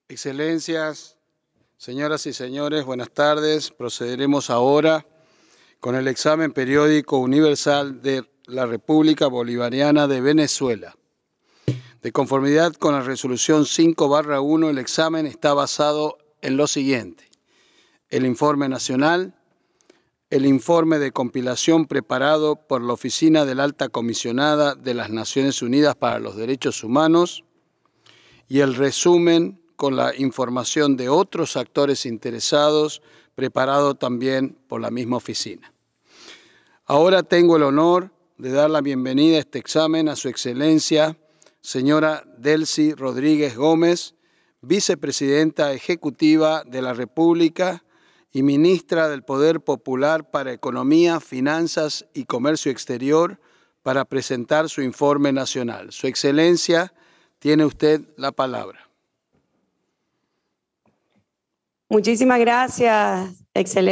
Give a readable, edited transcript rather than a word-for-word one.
Excelencias, señoras y señores, buenas tardes. Procederemos ahora con el examen periódico universal de la República Bolivariana de Venezuela. De conformidad con la resolución 5/1, el examen está basado en lo siguiente: el informe nacional, el informe de compilación preparado por la Oficina de la Alta Comisionada de las Naciones Unidas para los Derechos Humanos y el resumen con la información de otros actores interesados, preparado también por la misma oficina. Ahora tengo el honor de dar la bienvenida a este examen a Su Excelencia, señora Delcy Rodríguez Gómez, Vicepresidenta Ejecutiva de la República y Ministra del Poder Popular para Economía, Finanzas y Comercio Exterior, para presentar su informe nacional. Su Excelencia, tiene usted la palabra. Muchísimas gracias, excelente.